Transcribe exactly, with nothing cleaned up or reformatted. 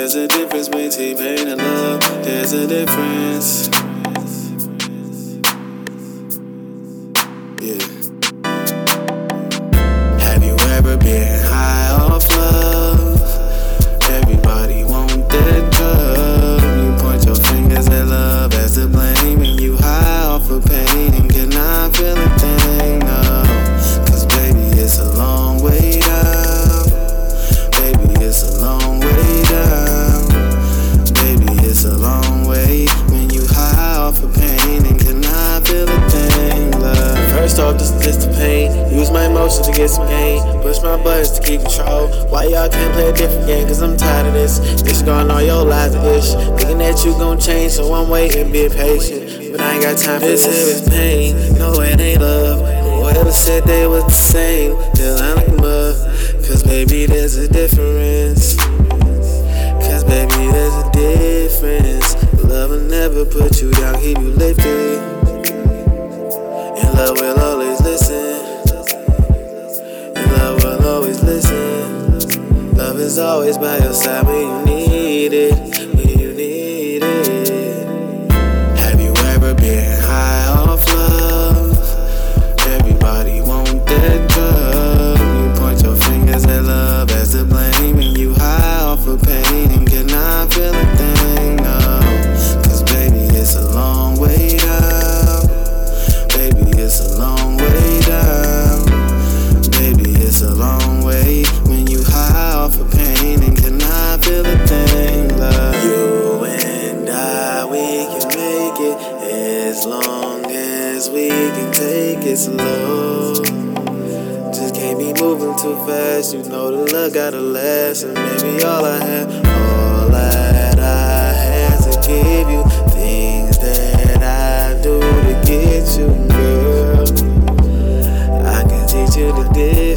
There's a difference between pain and love. There's a difference. Yeah. Have you ever been high off love? Everybody want that drug. You point your fingers at love as the blame, and you high off of pain and cannot feel a thing. No, 'cause baby, it's a long way down. Baby, it's a long way down. Baby, it's a long way when you high off of pain and cannot feel a thing. Love. First off, this is just the pain. Use my emotions to get some gain. Push my buttons to keep control. Why y'all can't play a different game? 'Cause I'm tired of this. Disregarding all your lies and ish. Thinking that you gon' change, so I'm waiting, being patient. But I ain't got time for this. This here is pain. No, it ain't love. Whoever said they was the same, they're lying like a mug. 'Cause baby, there's a difference. 'Cause baby, there's a difference. Love will never put you down, keep you lifted. And love will always listen. And love will always listen. Love is always by your side when you need it. When you need it. Have you ever been high off love? Everybody want that drug. You point your fingers at love as the blame, and you high off of pain and cannot feel a thing. No, 'cause baby, it's a long way down. Baby, it's a long way down. Baby, it's a long way when you high off of pain and cannot feel a thing. Love. You and I, we can make it as long as we can take it slow. Just can't be moving too fast. You know the love gotta last, and maybe all I have, all that I have to give you, things that I do to get you, girl. I can teach you to dig.